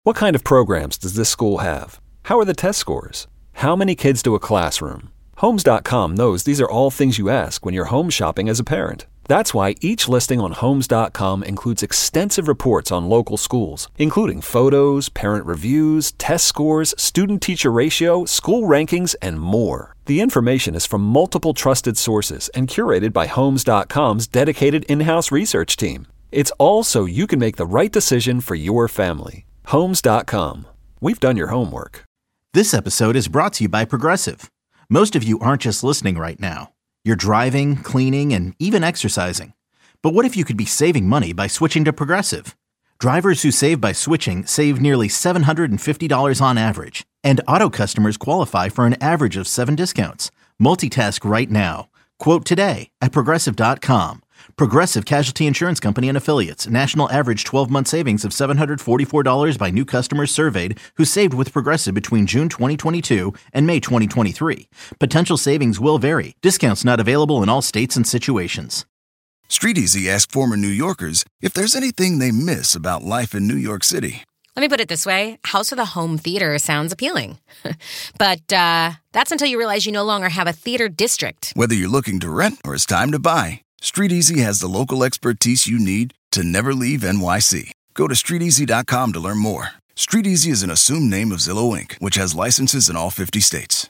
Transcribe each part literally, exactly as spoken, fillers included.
What kind of programs does this school have? How are the test scores? How many kids do a classroom? Homes dot com knows these are all things you ask when you're home shopping as a parent. That's why each listing on Homes dot com includes extensive reports on local schools, including photos, parent reviews, test scores, student-teacher ratio, school rankings, and more. The information is from multiple trusted sources and curated by Homes dot com's dedicated in-house research team. It's all so you can make the right decision for your family. Homes dot com. We've done your homework. This episode is brought to you by Progressive. Most of you aren't just listening right now. You're driving, cleaning, and even exercising. But what if you could be saving money by switching to Progressive? Drivers who save by switching save nearly seven hundred fifty dollars on average. And auto customers qualify for an average of seven discounts. Multitask right now. Quote today at Progressive dot com. Progressive Casualty Insurance Company and Affiliates. National average twelve-month savings of seven hundred forty-four dollars by new customers surveyed who saved with Progressive between June twenty twenty-two and May twenty twenty-three. Potential savings will vary. Discounts not available in all states and situations. StreetEasy asked former New Yorkers if there's anything they miss about life in New York City. Let me put it this way. House with a home theater sounds appealing. But uh, that's until you realize you no longer have a theater district. Whether you're looking to rent or it's time to buy, StreetEasy has the local expertise you need to never leave N Y C. Go to street easy dot com to learn more. StreetEasy is an assumed name of Zillow Incorporated, which has licenses in all fifty states.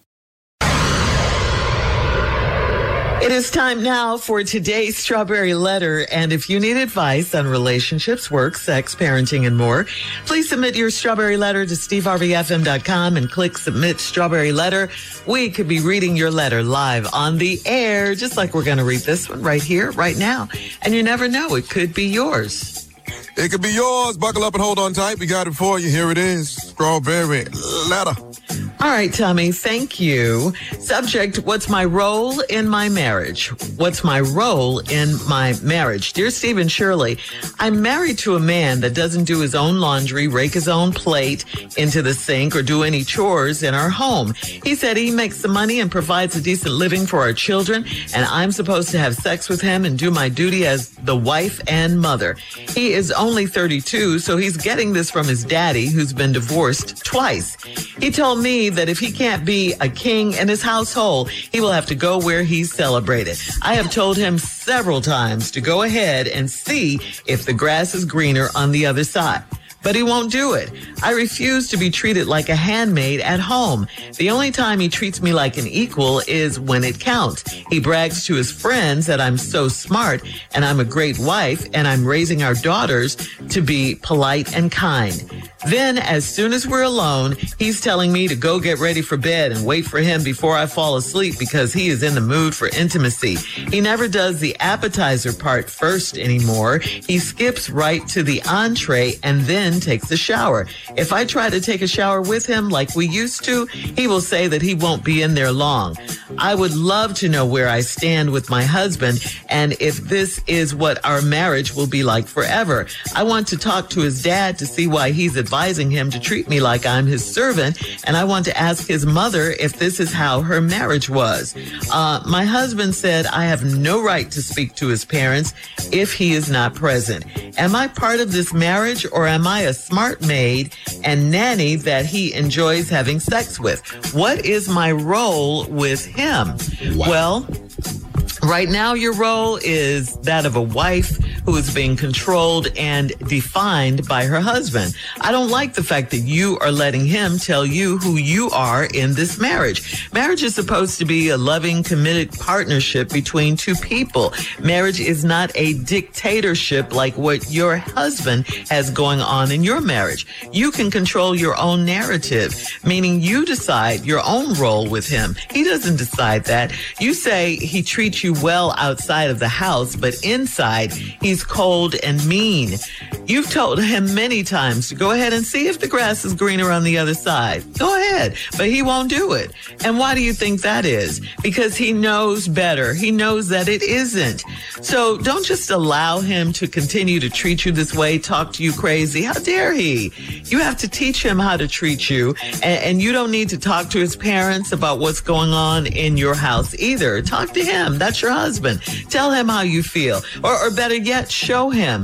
It is time now for today's Strawberry Letter, and if you need advice on relationships, work, sex, parenting, and more, please submit your Strawberry Letter to steve harvey f m dot com and click Submit Strawberry Letter. We could be reading your letter live on the air, just like we're going to read this one right here, right now. And you never know, it could be yours. It could be yours. Buckle up and hold on tight. We got it for you. Here it is. Strawberry Letter. All right, Tommy, thank you. Subject, what's my role in my marriage? What's my role in my marriage? Dear Stephen Shirley, I'm married to a man that doesn't do his own laundry, rake his own plate into the sink, or do any chores in our home. He said he makes the money and provides a decent living for our children, and I'm supposed to have sex with him and do my duty as the wife and mother. He is only thirty-two, so he's getting this from his daddy, who's been divorced twice. He told me that if he can't be a king in his household, he will have to go where he's celebrated. I have told him several times to go ahead and see if the grass is greener on the other side. But he won't do it. I refuse to be treated like a handmaid at home. The only time he treats me like an equal is when it counts. He brags to his friends that I'm so smart and I'm a great wife and I'm raising our daughters to be polite and kind. Then, as soon as we're alone, he's telling me to go get ready for bed and wait for him before I fall asleep because he is in the mood for intimacy. He never does the appetizer part first anymore. He skips right to the entree and then takes a shower. If I try to take a shower with him like we used to, he will say that he won't be in there long. I would love to know where I stand with my husband and if this is what our marriage will be like forever. I want to talk to his dad to see why he's advising him to treat me like I'm his servant, and I want to ask his mother if this is how her marriage was. Uh, my husband said I have no right to speak to his parents if he is not present. Am I part of this marriage, or am I a smart maid and nanny that he enjoys having sex with? What is my role with him? Wow. Well, right now your role is that of a wife who is being controlled and defined by her husband. I don't like the fact that you are letting him tell you who you are in this marriage. Marriage is supposed to be a loving, committed partnership between two people. Marriage is not a dictatorship like what your husband has going on in your marriage. You can control your own narrative, meaning you decide your own role with him. He doesn't decide that. You say he treats you well outside of the house, but inside he's cold and mean. You've told him many times to go ahead and see if the grass is greener on the other side. Go ahead, but he won't do it. And why do you think that is? Because he knows better. He knows that it isn't. So don't just allow him to continue to treat you this way, talk to you crazy. How dare he? You have to teach him how to treat you, and, and you don't need to talk to his parents about what's going on in your house either. Talk to him. That's your husband. Tell him how you feel. Or, or better yet, show him.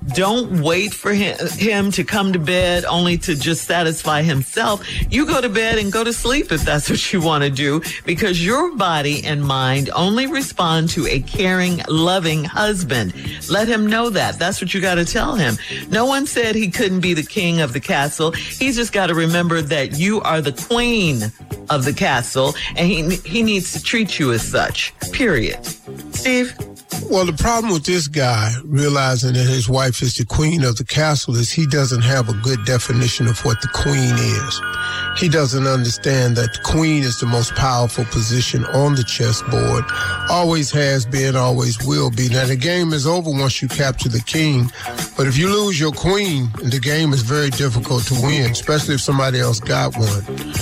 Don't wait for him, him to come to bed only to just satisfy himself. You go to bed and go to sleep if that's what you want to do, because your body and mind only respond to a caring, loving husband. Let him know that. That's what you got to tell him. No one said he couldn't be the king of the castle. He's just got to remember that you are the queen of the castle, and he he needs to treat you as such, period. Steve? Well, the problem with this guy, realizing that his wife is the queen of the castle, is he doesn't have a good definition of what the queen is. He doesn't understand that the queen is the most powerful position on the chessboard, always has been, always will be. Now, the game is over once you capture the king, but if you lose your queen, the game is very difficult to win, especially if somebody else got one.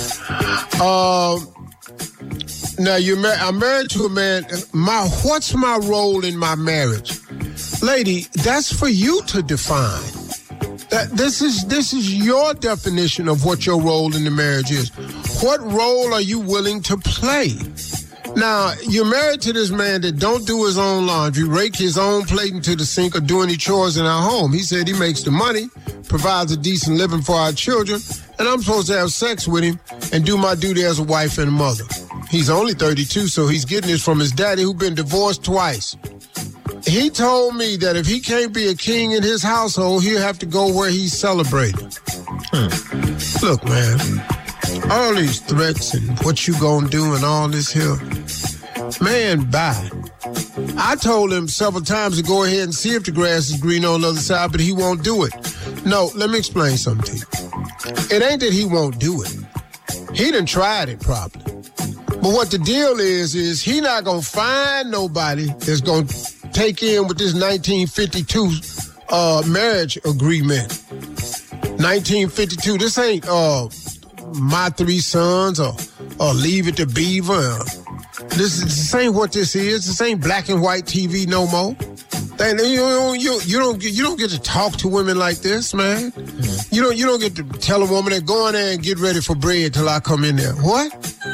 Um... Now, you're mar- I'm married to a man. My, what's my role in my marriage? Lady, that's for you to define. That this is this is your definition of what your role in the marriage is. What role are you willing to play? Now, you're married to this man that don't do his own laundry, rake his own plate into the sink, or do any chores in our home. He said he makes the money, provides a decent living for our children, and I'm supposed to have sex with him and do my duty as a wife and a mother. He's only thirty-two, so he's getting this from his daddy, who's been divorced twice. He told me that if he can't be a king in his household, he'll have to go where he's celebrating. Hmm. Look, man, all these threats and what you gonna do and all this here, man, bye. I told him several times to go ahead and see if the grass is green on the other side, but he won't do it. No, let me explain something to you. It ain't that he won't do it. He done tried it probably. But what the deal is, is he not going to find nobody that's going to take in with this nineteen fifty-two uh, marriage agreement. nineteen fifty-two, this ain't uh, My Three Sons or, or Leave It to Beaver. Uh, this, this ain't what this is. This ain't black and white T V no more. They, you, don't, you, you, don't get, you don't get to talk to women like this, man. Mm-hmm. You don't, you don't get to tell a woman that go in there and get ready for bread till I come in there. What?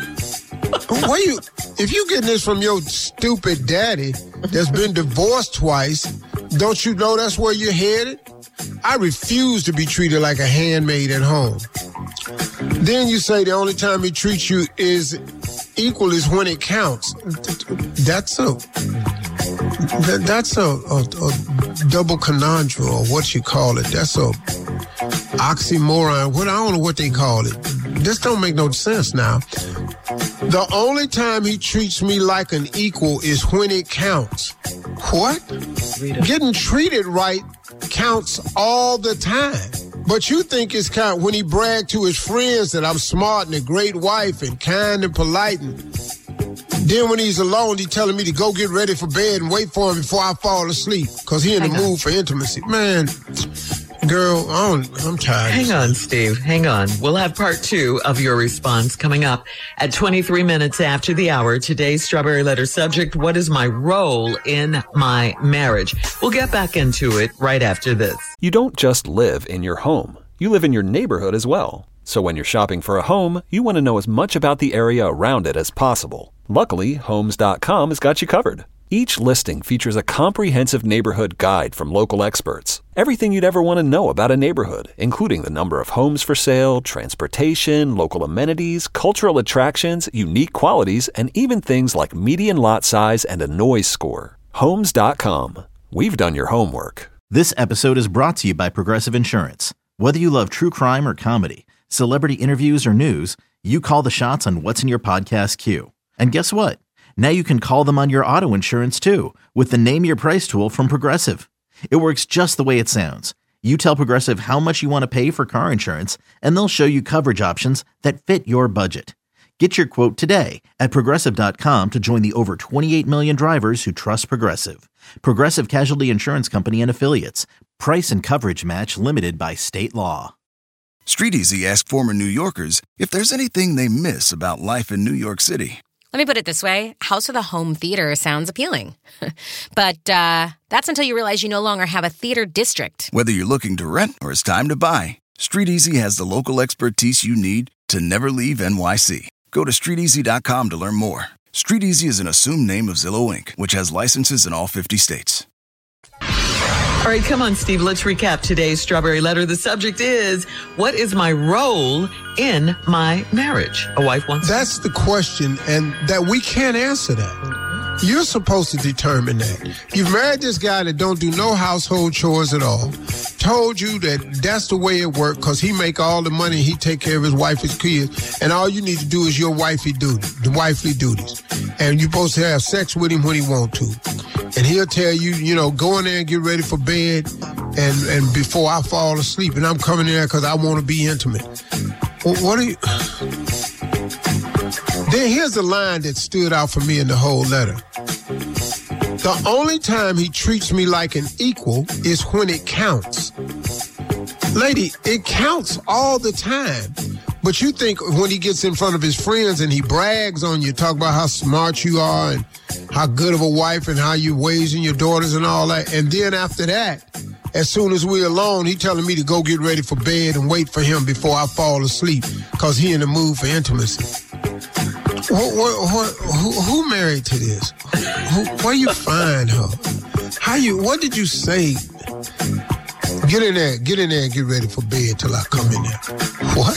Where you? If you getting this from your stupid daddy that's been divorced twice, don't you know that's where you're headed? I refuse to be treated like a handmaid at home. Then you say the only time he treats you is equal is when it counts. That's a that, that's a, a, a double conundrum, or what you call it. That's a oxymoron. What I don't know what they call it. This don't make no sense now. The only time he treats me like an equal is when it counts. What? Getting treated right counts all the time. But you think it's count when he bragged to his friends that I'm smart and a great wife and kind and polite. And then when he's alone, he's telling me to go get ready for bed and wait for him before I fall asleep because he in the mood for intimacy. Man, girl, I don't, I'm tired. Hang on, Steve. Hang on. We'll have part two of your response coming up at twenty-three minutes after the hour. Today's Strawberry Letter subject, what is my role in my marriage? We'll get back into it right after this. You don't just live in your home. You live in your neighborhood as well. So when you're shopping for a home, you want to know as much about the area around it as possible. Luckily, Homes dot com has got you covered. Each listing features a comprehensive neighborhood guide from local experts. Everything you'd ever want to know about a neighborhood, including the number of homes for sale, transportation, local amenities, cultural attractions, unique qualities, and even things like median lot size and a noise score. Homes dot com. We've done your homework. This episode is brought to you by Progressive Insurance. Whether you love true crime or comedy, celebrity interviews or news, you call the shots on what's in your podcast queue. And guess what? Now you can call them on your auto insurance too with the Name Your Price tool from Progressive. It works just the way it sounds. You tell Progressive how much you want to pay for car insurance, and they'll show you coverage options that fit your budget. Get your quote today at Progressive dot com to join the over twenty-eight million drivers who trust Progressive. Progressive Casualty Insurance Company and Affiliates. Price and coverage match limited by state law. Street Easy asked former New Yorkers if there's anything they miss about life in New York City. Let me put it this way. House of the Home Theater sounds appealing. But uh, that's until you realize you no longer have a theater district. Whether you're looking to rent or it's time to buy, Street Easy has the local expertise you need to never leave N Y C. Go to street easy dot com to learn more. Street Easy is an assumed name of Zillow Incorporated, which has licenses in all fifty states. All right, come on, Steve. Let's recap today's Strawberry Letter. The subject is, what is my role in my marriage? A wife wants. That's the question, and that we can't answer that. You're supposed to determine that. You've married this guy that don't do no household chores at all. Told you that that's the way it worked because he make all the money, he take care of his wife, his kids, and all you need to do is your wifey duty, the wifely duties. And you're supposed to have sex with him when he want to. And he'll tell you, you know, go in there and get ready for bed and, and before I fall asleep. And I'm coming in there because I want to be intimate. Well, what are you... Then here's the line that stood out for me in the whole letter. The only time he treats me like an equal is when it counts. Lady, it counts all the time. But you think when he gets in front of his friends and he brags on you, talk about how smart you are and how good of a wife and how you raising your daughters and all that. And then after that, as soon as we're alone, he telling me to go get ready for bed and wait for him before I fall asleep because he in the mood for intimacy. What, what, what, who, who married to this? Who, where you find her? How you? What did you say? Get in there, get in there and get ready for bed till I come in there. What?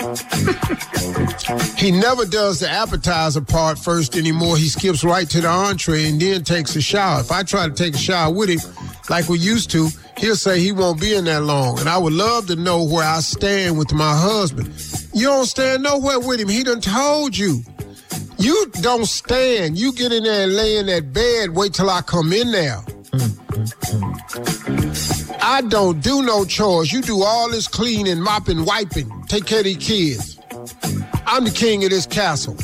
He never does the appetizer part first anymore. He skips right to the entree and then takes a shower. If I try to take a shower with him, like we used to, he'll say he won't be in that long. And I would love to know where I stand with my husband. You don't stand nowhere with him. He done told you. You don't stand. You get in there and lay in that bed, wait till I come in there. I don't do no chores. You do all this cleaning, mopping, wiping. Take care of these kids. I'm the king of this castle.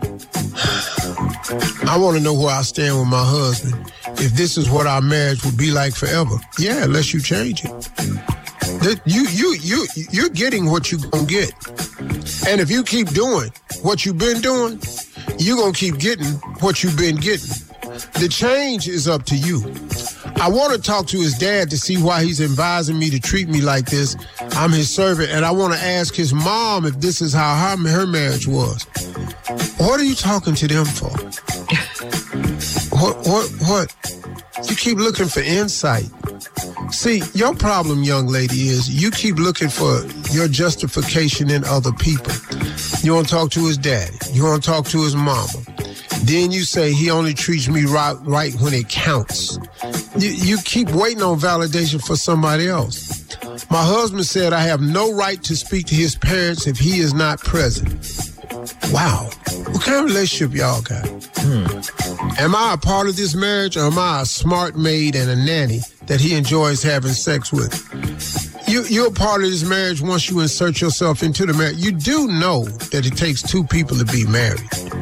I want to know where I stand with my husband. If this is what our marriage will be like forever. Yeah, unless you change it. You, you, you, you're getting what you're going to get. And if you keep doing what you've been doing, you're going to keep getting what you've been getting. The change is up to you. I want to talk to his dad to see why he's advising me to treat me like this. I'm his servant, and I want to ask his mom if this is how her, her marriage was. What are you talking to them for? What, what, what? You keep looking for insight. See, your problem, young lady, is you keep looking for your justification in other people. You want to talk to his daddy. You want to talk to his mama. Then you say he only treats me right, right when it counts. You, you keep waiting on validation for somebody else. My husband said I have no right to speak to his parents if he is not present. Wow. What kind of relationship y'all got? Hmm. Am I a part of this marriage, or am I a smart maid and a nanny that he enjoys having sex with? You, you're a part of this marriage once you insert yourself into the marriage. You do know that it takes two people to be married.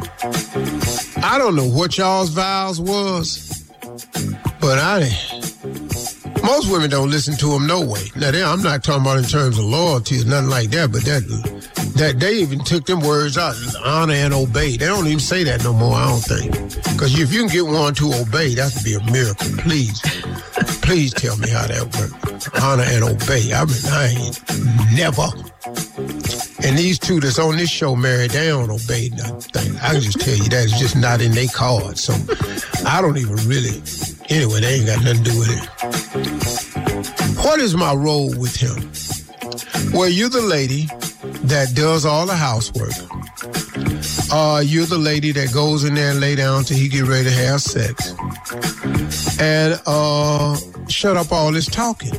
I don't know what y'all's vows was, but I... Most women don't listen to him no way. Now, they, I'm not talking about in terms of loyalty or nothing like that, but that that they even took them words out, honor and obey. They don't even say that no more, I don't think. Because if you can get one to obey, that would be a miracle. Please, please tell me how that works. Honor and obey. I mean, I ain't never. And these two that's on this show married, they don't obey nothing. I can just tell you that it's just not in their cards. So I don't even really... Anyway, they ain't got nothing to do with it. What is my role with him? Well, you're the lady that does all the housework. Uh, you're the lady that goes in there and lay down till he get ready to have sex. And uh, shut up all this talking.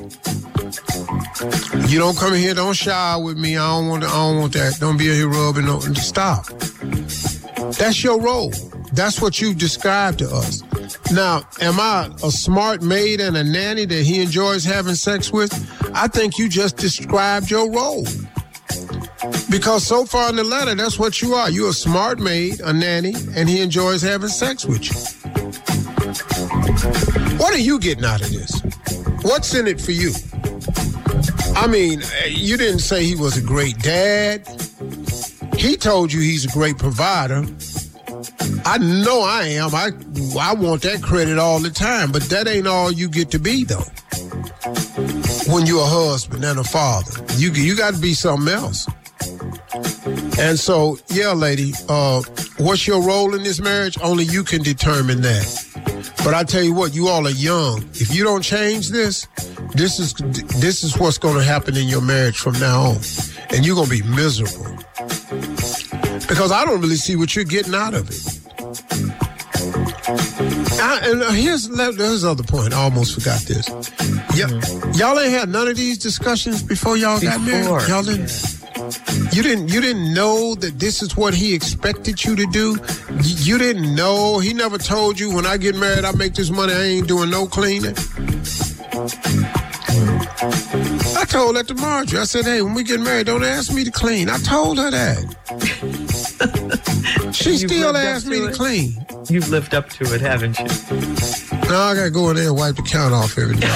You don't come in here, don't shower with me. I don't want, I don't want that. Don't be in here rubbing. No, stop. That's your role. That's what you described to us. Now, am I a smart maid and a nanny that he enjoys having sex with? I think you just described your role. Because so far in the letter, that's what you are. You're a smart maid, a nanny, and he enjoys having sex with you. What are you getting out of this? What's in it for you? I mean, you didn't say he was a great dad. He told you he's a great provider. I know I am. I I want that credit all the time, but that ain't all you get to be, though. When you're a husband and a father, you you got to be something else. And so, yeah, lady, uh, what's your role in this marriage? Only you can determine that. But I tell you what, you all are young. If you don't change this, This is this is what's going to happen in your marriage from now on. And you're going to be miserable. Because I don't really see what you're getting out of it. I, and here's, here's the other point. I almost forgot this. Y- mm-hmm. Y'all ain't had none of these discussions before y'all before, got married? Y'all didn't? Yeah. You didn't you didn't know that this is what he expected you to do? You didn't know? He never told you, when I get married, I make this money, I ain't doing no cleaning? I told that to Marjorie. I said, hey, when we get married, don't ask me to clean. I told her that. She still asked me to clean. You've lived up to it, haven't you? Now I got to go in there and wipe the count off every day.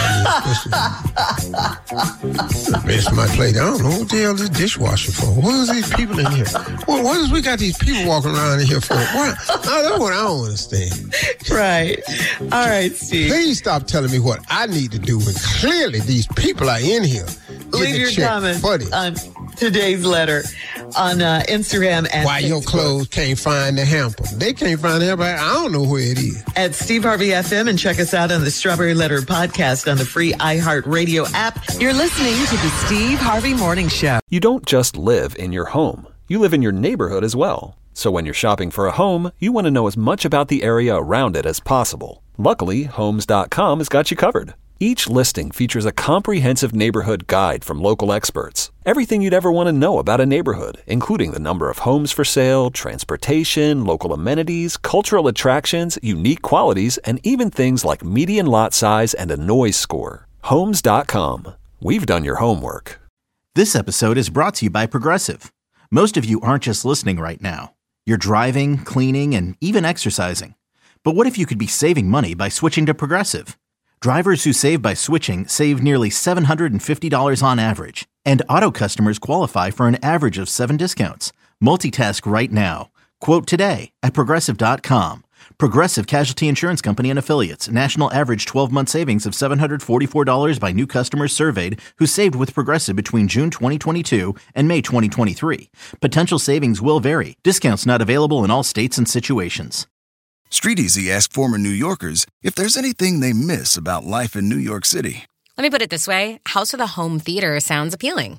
Mess my plate. I don't know what the hell this dishwasher for. What is these people in here? What, what is we got these people walking around in here for? What? No, that's what I don't understand. Right. All right, Steve. Please stop telling me what I need to do when clearly these people are in here. Leave your comments on today's letter on uh, Instagram and Why Facebook. Your clothes can't find the hamper. They can't find the hamper. I don't know where it is. At Steve Harvey F M, and check us out on the Strawberry Letter podcast on the free iHeartRadio app. You're listening to the Steve Harvey Morning Show. You don't just live in your home. You live in your neighborhood as well. So when you're shopping for a home, you want to know as much about the area around it as possible. Luckily, Homes dot com has got you covered. Each listing features a comprehensive neighborhood guide from local experts. Everything you'd ever want to know about a neighborhood, including the number of homes for sale, transportation, local amenities, cultural attractions, unique qualities, and even things like median lot size and a noise score. Homes dot com. We've done your homework. This episode is brought to you by Progressive. Most of you aren't just listening right now. You're driving, cleaning, and even exercising. But what if you could be saving money by switching to Progressive? Drivers who save by switching save nearly seven hundred fifty dollars on average. And auto customers qualify for an average of seven discounts. Multitask right now. Quote today at Progressive dot com. Progressive Casualty Insurance Company and Affiliates. National average twelve-month savings of seven hundred forty-four dollars by new customers surveyed who saved with Progressive between June twenty twenty-two and May twenty twenty-three. Potential savings will vary. Discounts not available in all states and situations. StreetEasy asked former New Yorkers if there's anything they miss about life in New York City. Let me put it this way. House of the Home Theater sounds appealing.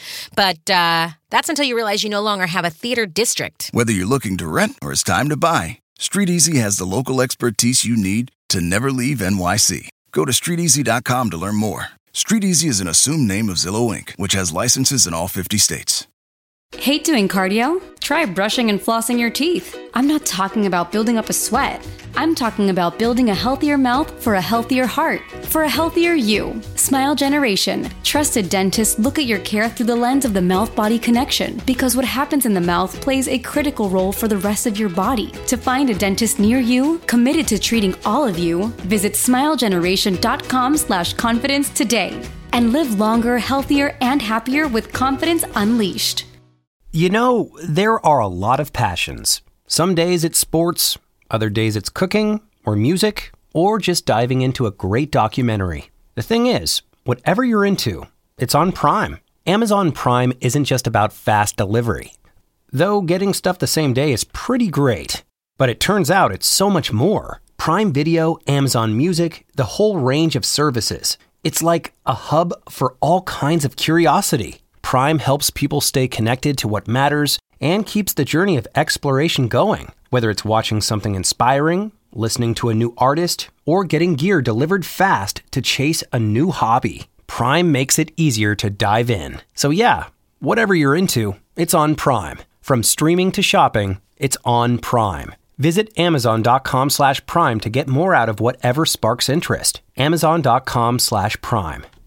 But uh, that's until you realize you no longer have a theater district. Whether you're looking to rent or it's time to buy, StreetEasy has the local expertise you need to never leave N Y C. Go to street easy dot com to learn more. StreetEasy is an assumed name of Zillow Incorporated, which has licenses in all fifty states. Hate doing cardio? Try brushing and flossing your teeth. I'm not talking about building up a sweat. I'm talking about building a healthier mouth for a healthier heart, for a healthier you. Smile Generation. Trusted dentists look at your care through the lens of the mouth-body connection, because what happens in the mouth plays a critical role for the rest of your body. To find a dentist near you, committed to treating all of you, visit smile generation dot com slash confidence today. And live longer, healthier, and happier with confidence unleashed. You know, there are a lot of passions. Some days it's sports, other days it's cooking, or music, or just diving into a great documentary. The thing is, whatever you're into, it's on Prime. Amazon Prime isn't just about fast delivery. Though getting stuff the same day is pretty great. But it turns out it's so much more. Prime Video, Amazon Music, the whole range of services. It's like a hub for all kinds of curiosity. Prime helps people stay connected to what matters and keeps the journey of exploration going. Whether it's watching something inspiring, listening to a new artist, or getting gear delivered fast to chase a new hobby, Prime makes it easier to dive in. So yeah, whatever you're into, it's on Prime. From streaming to shopping, it's on Prime. Visit amazon dot com slash prime to get more out of whatever sparks interest. amazon dot com slash prime.